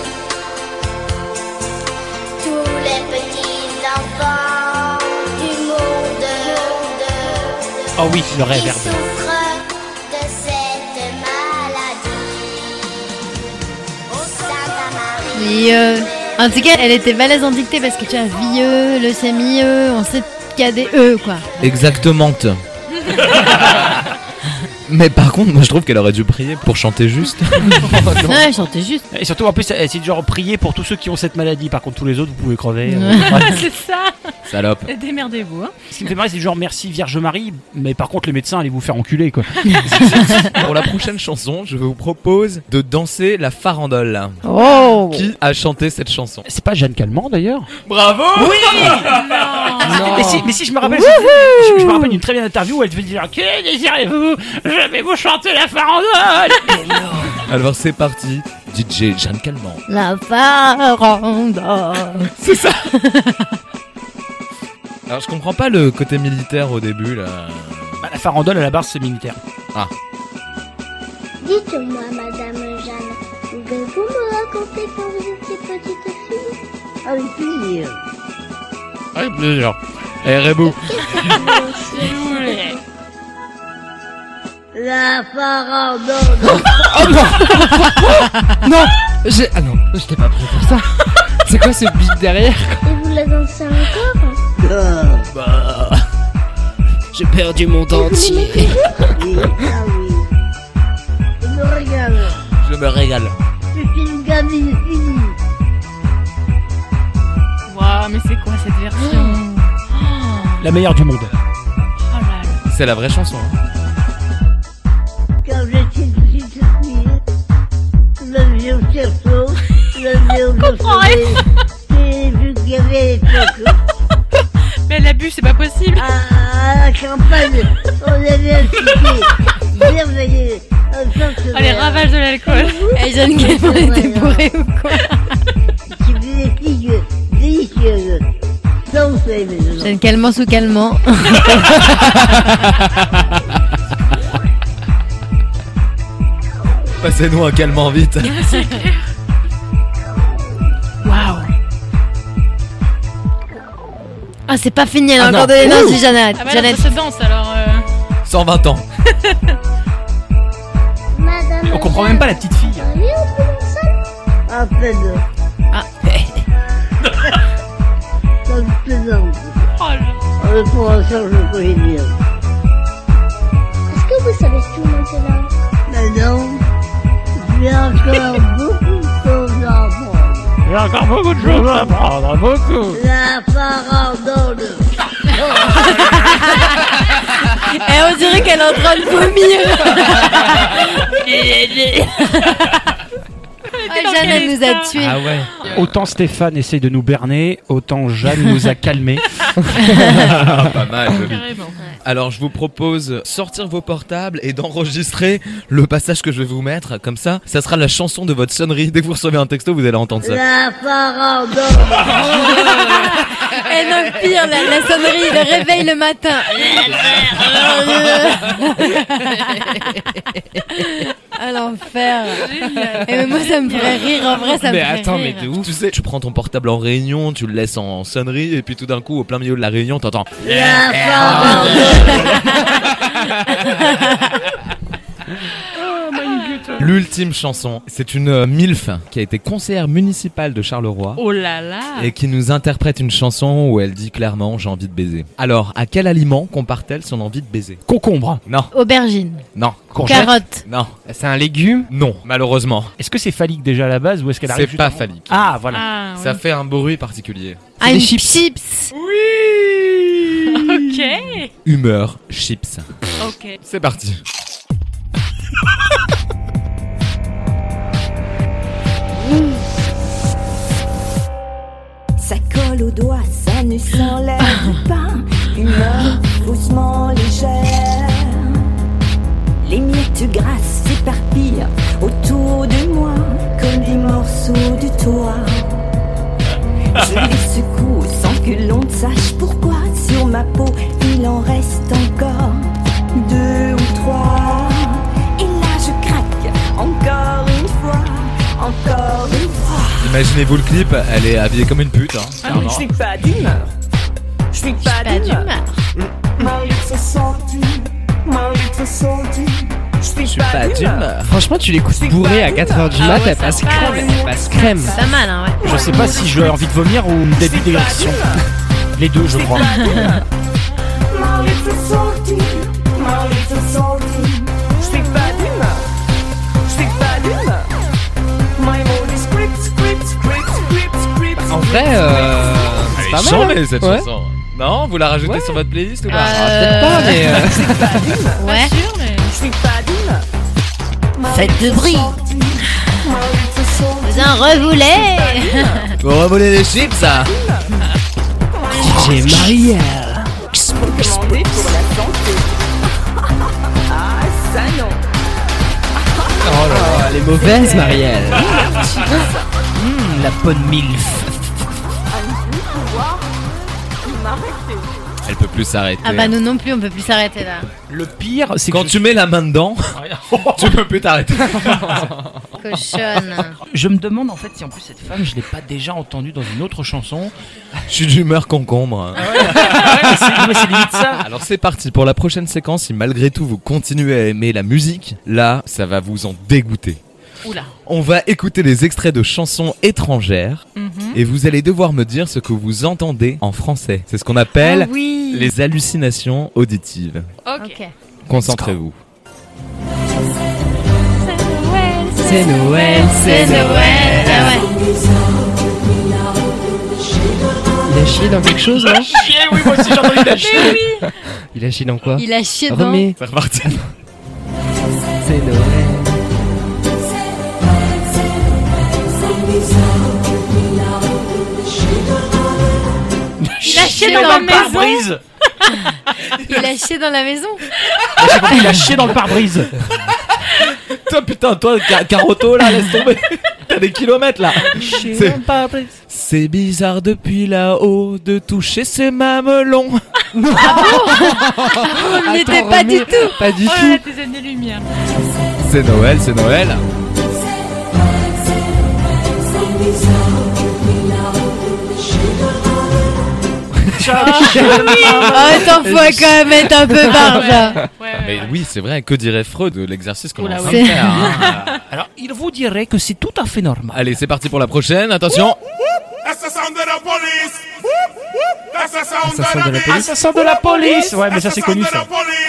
tous les petits enfants du monde Oh oui, le qui réverb. souffrent de cette maladie. Sainte Marie. Vieux. En tout cas, elle était balèze en dictée parce que tu as vieux, leucémie, on sait qu'il y a des E quoi. Exactement. Mais par contre, moi je trouve qu'elle aurait dû prier pour chanter juste. Non, elle chantait juste. Et surtout, en plus, c'est genre prier pour tous ceux qui ont cette maladie. Par contre, tous les autres, vous pouvez crever. C'est ça. Salope. Démerdez-vous. Hein. Ce qui me fait marrer, c'est genre merci Vierge Marie, mais par contre, les médecins, allez vous faire enculer, quoi. Pour la prochaine chanson, je vous propose de danser la farandole. Oh. Qui a chanté cette chanson? C'est pas Jeanne Calment, d'ailleurs? Bravo! Oui! Non. Mais si, je me rappelle, je me rappelle d'une très belle interview où elle devait dire que désirez-vous? Je vais vous chanter la farandole. Alors c'est parti, DJ Jeanne Calment. La farandole. C'est ça. Alors je comprends pas le côté militaire au début là. Bah, la farandole à la base c'est militaire. Ah. Dites-moi, Madame Jeanne, pouvez-vous me raconter quand vous étiez petite fille? Avec plaisir. Avec plaisir. Eh Rebou. La farandole. Oh non. Non. Ah non, j'étais pas prêt pour ça. C'est quoi ce beat derrière? Et vous la dansez encore? Bah. J'ai perdu mon dentier. Oui, ah oui. Je me régale. Je me régale. C'est une gamine finie. Waouh, mais c'est quoi cette version? La meilleure du monde. Oh là là. C'est la vraie chanson. Hein. Quand j'étais petite fille, je l'avais au cerceau, je l'avais au soleil. J'ai vu qu'il y avait à l'époque. Mais elle a bu, c'est pas possible. À la campagne, on avait un ticket merveilleux. Oh, les ravages de l'alcool. Et Jeanne Calment était bourrée ou quoi? J'ai vu des filles délicieuses. Dansez maintenant. Jeanne Calment sous calmant. Passez-nous un calmant vite. Waouh. Ah, c'est pas fini, elle a Ah encore non. de l'énergie, Jeannette. Ah bah là, Jeannette. ça se danse alors. 120 ans. Madame On comprend même pas la petite fille. Jeanne, à peine. Ah. Ça me plaisante. Oh là. Pour un sort, je peux y dire. Est-ce que vous savez tout maintenant? Mais non. J'ai encore beaucoup de choses à apprendre. J'ai encore beaucoup de choses à apprendre, beaucoup. La farandole. Et on dirait qu'elle est en train de vomir. Ah, Jeannette nous a tués. Ah ouais. Autant Stéphane essaye de nous berner, autant Jeanne nous a calmés. Pas mal. joli. Carrément. Alors je vous propose sortir vos portables et d'enregistrer le passage que je vais vous mettre. Comme ça sera la chanson de votre sonnerie. Dès que vous recevez un texto, vous allez entendre ça. La farandole. Et non, pire, la sonnerie, le réveil le matin. Ah, l'enfer. Et mais moi, ça me ferait rire, en vrai, ça me Mais ferait attends, rire. mais de ouf. Tu sais, tu prends ton portable en réunion, tu le laisses en sonnerie et puis tout d'un coup, au plein milieu de la réunion, t'entends. La farandole. L'ultime chanson, c'est une MILF qui a été conseillère municipale de Charleroi. Oh là là. Et qui nous interprète une chanson où elle dit clairement « j'ai envie de baiser ». Alors, à quel aliment compare-t-elle son envie de baiser ? Concombre. Non. Aubergine. Non. Courgette. Carotte. Non. C'est un légume ? Non, malheureusement. Est-ce que c'est phallique déjà à la base ou est-ce qu'elle arrive C'est juste pas avant phallique. Ah, voilà. Ah, Ça oui. fait un bruit particulier. Ah, une chips. Oui. Ok. Humeur, chips. Ok. C'est parti. Ça colle au doigt, ça ne s'enlève pas. Humeur faussement légère. Les miettes grasses s'éparpillent autour de moi comme des morceaux de toit. Je les secoue sans que l'on ne sache pourquoi. Sur ma peau, il en reste encore 2 ou 3. Et là, je craque encore une fois, encore une fois. Imaginez-vous le clip, elle est habillée comme une pute. Je suis pas d'humeur. Je suis pas d'humeur. Je suis pas d'humeur. Franchement, tu l'écoutes bourré à 4h du mat, elle passe crème. Elle passe crème. C'est pas mal, hein, ouais. Je sais pas si j'ai envie de vomir ou début d'érection. Les deux, je crois. Je suis pas d'humeur. Je suis pas d'humeur. En vrai, c'est pas mal. Chantez cette Ouais. chanson. Non, vous la rajoutez sur votre playlist ou pas Peut-être pas, mais. Ouais. Sûr, mais. Je suis pas d'humeur. Faites de bruit. Vous en revoulez. Vous revolez les chips, ça. J'ai Marielle. Recommandé pour la santé. Ah, ça non. Oh là là, elle est mauvaise, Marielle. La bonne milf. Elle peut plus s'arrêter. Ah bah nous non plus, on peut plus s'arrêter là. Le pire, c'est Quand que tu mets la main dedans, tu peux plus t'arrêter. Cochonne. je me demande en fait si en plus cette femme, je l'ai pas déjà entendue dans une autre chanson. Je suis d'humeur concombre. Mais c'est limite ça. Alors c'est parti pour la prochaine séquence. Si malgré tout vous continuez à aimer la musique, là, ça va vous en dégoûter. Oula. On va écouter les extraits de chansons étrangères et vous allez devoir me dire ce que vous entendez en français. C'est ce qu'on appelle Ah oui. les hallucinations auditives. Ok. Concentrez-vous. C'est Noël, C'est Noël. Ah ouais. Il a chié dans quelque chose, non? Chier, oui, moi aussi j'ai entendu la chier. Mais oui. Il a chié dans quoi? Il a chié dedans. Remets. C'est reparti. C'est Noël. Il a chié Chier dans la le maison. pare-brise. Il a chié dans la maison. J'ai compris, il a chié dans le pare-brise. Toi putain, toi Caroto là, laisse tomber. T'as des kilomètres là. C'est bizarre depuis là-haut de toucher ces mamelons. On n'y était Attends, pas remets. du tout. Pas du Oh là tout. là, tes années-lumière. C'est Noël, c'est Noël. Oh, t'en faut quand même être un peu barge. Mais oui, c'est vrai, que dirait Freud de l'exercice qu'on est en train oui. de faire hein. Alors, il vous dirait que c'est tout à fait normal. Allez, c'est parti pour la prochaine, attention. Ça sent de la police. Ouais, mais ça c'est connu ça.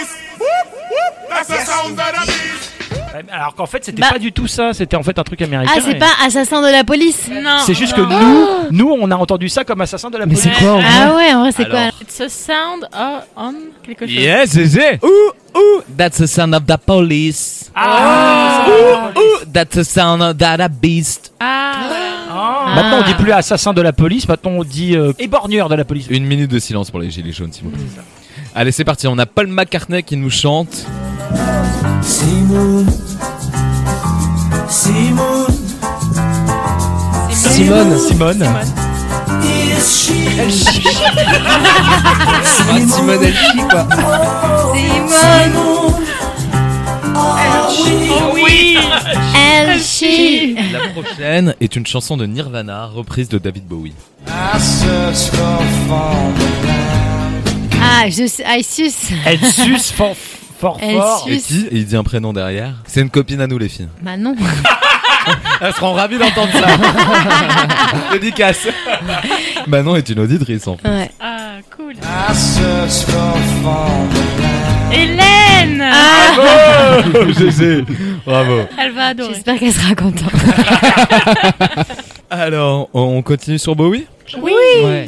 Ouais, mais alors qu'en fait c'était Bah. pas du tout ça, c'était en fait un truc américain. Ah, c'est et- pas assassin de la police. Non. C'est juste que non. nous on a entendu ça comme assassin de la Mais police. c'est quoi en vrai? Ah ouais, en vrai, c'est Alors. quoi? It's a sound on quelque chose. Yes, c'est. Ouh, that's the sound of the police. Ah, Ouh, that's the sound of that beast. Ah. Maintenant on dit plus assassin de la police, maintenant on dit éborgneur de la police. Une minute de silence pour les gilets jaunes, s'il vous plaît. Allez, c'est parti, on a Paul McCartney qui nous chante. Simone, Simone, Simone. Simone. Elle chie. Simone, elle chie quoi. Simone. Oh oui. Elle chie. La prochaine est une chanson de Nirvana, reprise de David Bowie. Ah, I suce. Elle suce fort. Et qui il dit un prénom derrière. C'est une copine à nous les filles. Bah non. Elles seront ravies d'entendre ça. Dédicace. Manon est une auditrice en fait. Ouais. Ah, cool. Hélène. Bravo. GG. Bravo. Elle va adorer. J'espère qu'elle sera contente. Alors, on continue sur Bowie ? Oui. Ouais.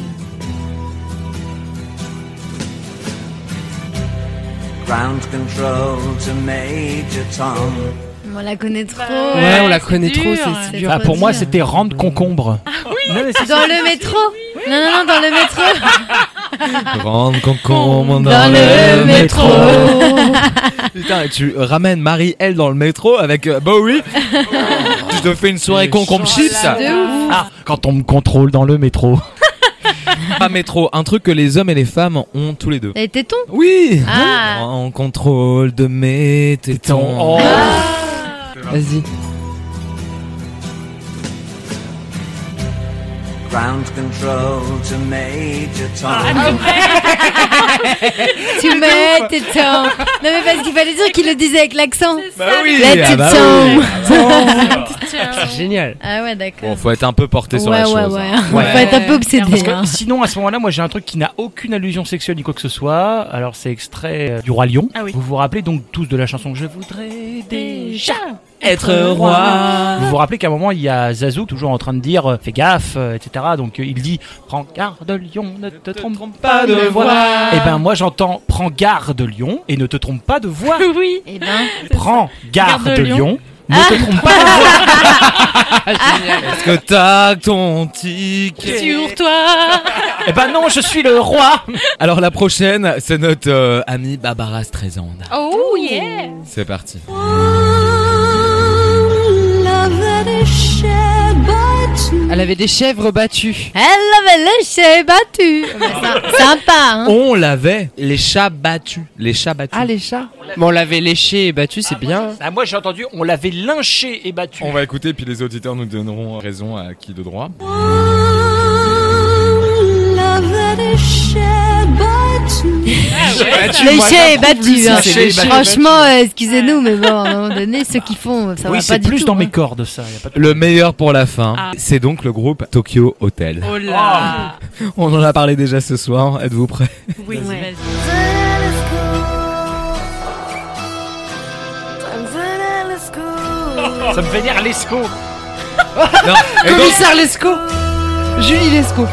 Ground control to Major Tom. On la connaît trop. Ouais, on la connaît trop, dur. c'est dur. Ah, pour moi, c'était Rande Concombre. Dans le métro. Non, dans le métro. Grande concombre Dans le métro. Putain, et tu ramènes Marie-Elle dans le métro avec Bowie. Tu te fais une soirée concombre chips. De ouf. Ah, quand on me contrôle dans le métro. Pas métro, un truc que les hommes et les femmes ont tous les deux. Les tétons. Oui. Ah. En contrôle de mes tétons. Oh. Vas-y. Ground control to Major Tom. Tu mets tétons. Non mais parce qu'il fallait dire qu'il le disait avec l'accent. Bah oui. Les Ah bah tétons. oui. C'est génial. Ah ouais, d'accord. Bon, faut être un peu porté sur la chose. Ouais. hein. Faut être un peu obsédé. Parce que hein. sinon, à ce moment-là, moi j'ai un truc qui n'a aucune allusion sexuelle ni quoi que ce soit. Alors, c'est extrait du Roi Lion. Ah oui. Vous vous rappelez donc tous de la chanson Je voudrais déjà Être roi. Vous vous rappelez qu'à un moment, il y a Zazu toujours en train de dire fais gaffe, etc. Donc, il dit prends garde, lion, ne te trompe pas de voix. Et ben, moi j'entends prends garde, lion, et ne te trompe pas de voix. Oui. Eh ben. Prends garde, Garde, lion. Ne te trompe pas de voix. Est-ce que t'as ton ticket? Sur toi. Eh ben non, je suis le roi. Alors la prochaine, c'est notre amie Barbara Streisand. Oh yeah. C'est parti. Elle avait des chèvres battues. Elle avait les chais battus. Sympa, hein. On l'avait, les chats battus. Les chats battus. Ah, les chats. Mais on l'avait léché et battu, c'est bien. Ah, moi j'ai entendu, on l'avait lynché et battu. On va écouter, puis les auditeurs nous donneront raison à qui de droit. Léché et battu. Hein. léché et battu. Franchement, excusez-nous, mais bon, à un moment donné, ceux qui font, ça Oui, va c'est pas du plus tout. dans hein. mes cordes ça. Y a pas de... Le meilleur pour la fin, Ah. c'est donc le groupe Tokyo Hotel. Oh là. On en a parlé déjà ce soir, êtes-vous prêts? Oui, Ouais. vas-y. Ça me vénère l'esco. Non, et donc, Commissaire Lescaut. Julie Lescaut.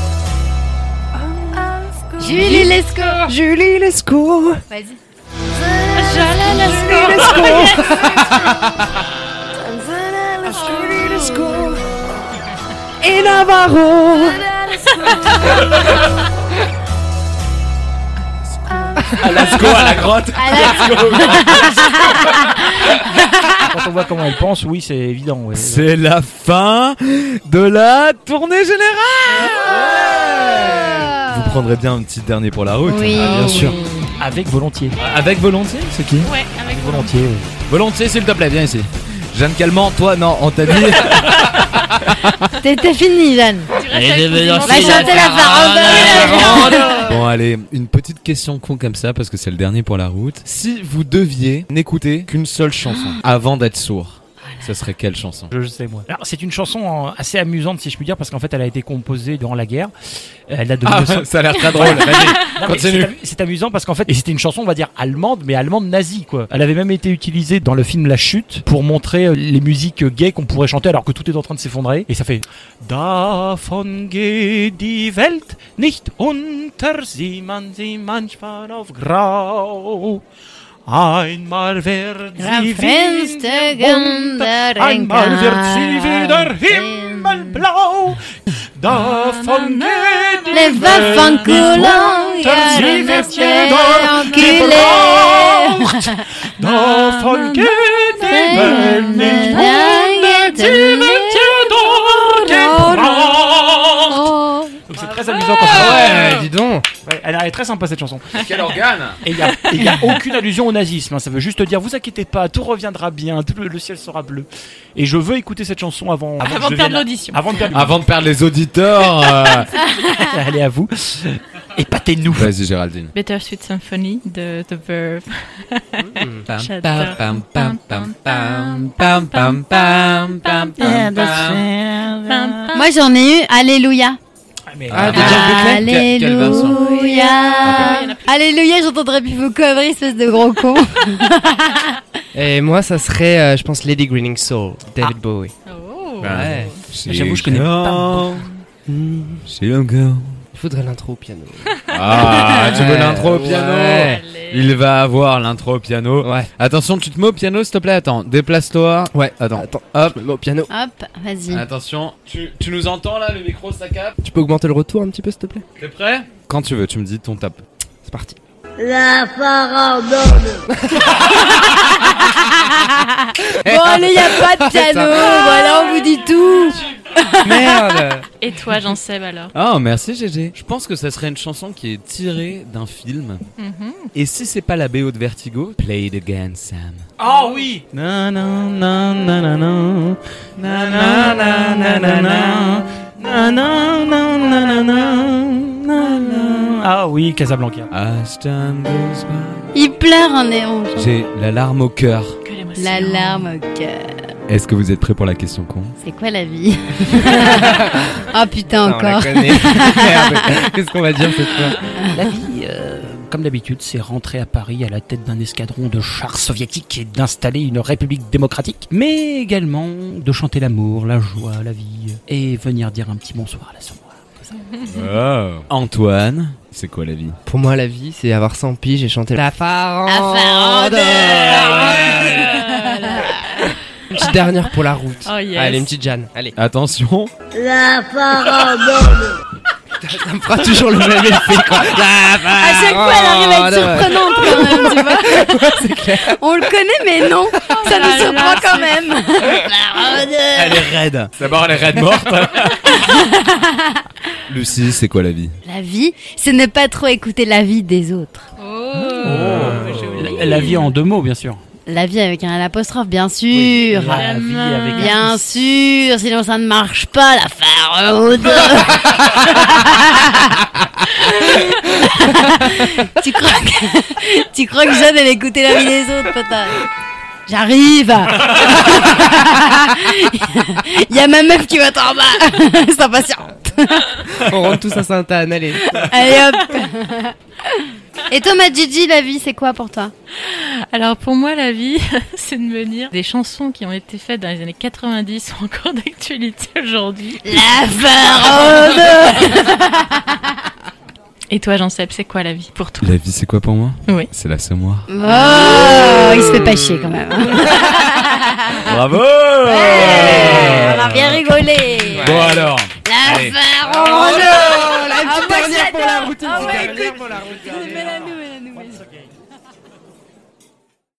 Julie Lescaut. Julie Lescaut. Vas-y. Julie Lescaut. Et Navarro. à Lascaux, à la grotte. Quand on voit comment elle pense, oui, c'est évident. Ouais. C'est la fin de la tournée générale. Vous prendrez bien un petit dernier pour la route. Oui. Ah, bien sûr. Avec volontiers. Avec volontiers, c'est qui? Ouais, avec Volontiers. Oui. Volontiers, s'il te plaît, viens ici. Jeanne Calment, toi, non, on t'a dit. T'es fini, Jeanne. Va chanter la farandole. Bon, allez, une petite question con comme ça, parce que c'est le dernier pour la route. Si vous deviez n'écouter qu'une seule chanson avant d'être sourd, ce serait quelle chanson? Je sais moi. Alors c'est une chanson assez amusante si je puis dire parce qu'en fait elle a été composée durant la guerre. Elle date de 1900. Ça a l'air très drôle. Vas-y, Non, mais continue. c'est amusant parce qu'en fait et c'était une chanson on va dire allemande mais allemande nazie quoi. Elle avait même été utilisée dans le film La Chute pour montrer les musiques gays qu'on pourrait chanter alors que tout est en train de s'effondrer et ça fait Davon geht die Welt nicht unter, sieht man sie manchmal auf grau. Einmal wird sie wieder einmal wird sie wieder himmelblau. Davon geht die Les Welt Waffencoulants, nicht unter, sie wird jedoch gebraucht. Davon geht die Welt nicht unter, sie wird jedoch gebraucht. Donc c'est très amusant quand Ouais, dis donc. Ouais, elle est très sympa cette chanson. Quel organe? Et il n'y a aucune allusion au nazisme. Hein. Ça veut juste dire, vous inquiétez pas, tout reviendra bien, le ciel sera bleu. Et je veux écouter cette chanson avant de perdre l'audition. Avant de perdre Avant de perdre les auditeurs. Allez, à vous. Épatez-nous. Vas-y, Géraldine. Bittersweet Symphony de The Verve. Pam, J'adore. pam, pam, pam, pam, pam, pam, pam, pam, pam, pam. Moi j'en ai eu, Alléluia. Ah, de Jeff Buckley. Quelle version? Alléluia. Alléluia, j'entendrais plus vos conneries, espèce de gros con. Et moi, ça serait, je pense, Lady Greening Soul, David Bowie. Oh. Ouais. J'avoue, je connais pas. C'est encore. Il faudrait l'intro au piano. Ah, tu veux l'intro au piano? Ouais. Il va avoir l'intro au piano. Ouais. Attention, tu te mets au piano, s'il te plaît. Attends, déplace-toi. Ouais. Attends. Hop, je me mets au piano. Hop, vas-y. Attention, tu nous entends là, le micro, ça capte? Tu peux augmenter le retour un petit peu, s'il te plaît? T'es prêt? Quand tu veux, tu me dis ton tape. C'est parti. La farandole. Bon, allez, y a pas de piano. Voilà, on vous dit tout. Merde. Et toi, Jean-Seb, alors? Oh, merci GG. Je pense que ça serait une chanson qui est tirée d'un film. Et si c'est pas la BO de Vertigo, Play It Again, Sam. Oh oui. Na na na na na na na na na na na na na na na na na na. Ah oui, Casablanca. As time goes by. Il pleure en néon. J'ai la larme au cœur. La larme au cœur. Est-ce que vous êtes prêts pour la question con? C'est quoi la vie? Oh putain, Non, on la encore. connaît. Merde. Qu'est-ce qu'on va dire cette fois? La vie, comme d'habitude, c'est rentrer à Paris à la tête d'un escadron de chars soviétiques et d'installer une république démocratique, mais également de chanter l'amour, la joie, la vie, et venir dire un petit bonsoir à la Sommoire. Oh. Antoine, c'est quoi la vie? Pour moi, la vie, c'est avoir 100 piges et chanter la farandole. Une petite dernière pour la route. Oh, yes. Allez, une petite Jeanne. Allez. Attention. La farandole. Ça me fera toujours le même effet, quoi. À chaque fois, elle arrive à être surprenante quand même, tu vois. C'est clair. On le connaît, mais non. Ça nous surprend quand même. Elle est raide. D'abord, elle est raide morte. Lucie, c'est quoi la vie? La vie, c'est ne pas trop écouter la vie des autres. La vie en deux mots, bien sûr. La vie avec un apostrophe, bien sûr. Oui, la vie avec un Bien sûr, sinon ça ne marche pas, la faraude. Tu crois que Jeanne elle écoutait la vie des autres, peut-être? J'arrive. Il y a ma meuf qui va être en bas. C'est impatiente. On rentre tous à Sainte-Anne, allez. Allez hop. Et toi, ma Gigi, la vie, c'est quoi pour toi? Alors pour moi, la vie, c'est de me dire des chansons qui ont été faites dans les années 90 sont encore d'actualité aujourd'hui. La faraude. Et toi, Jean-Seb, c'est quoi la vie pour toi? La vie, c'est quoi pour moi? Oui. C'est la Sommoire. Oh, il se fait pas chier quand même. Bravo. Ouais, on a bien rigolé. Bon alors. La Allez. faraude. La petite dernière pour la route. Ah ouais, Dernière écoute. pour la route. Mets-la nous.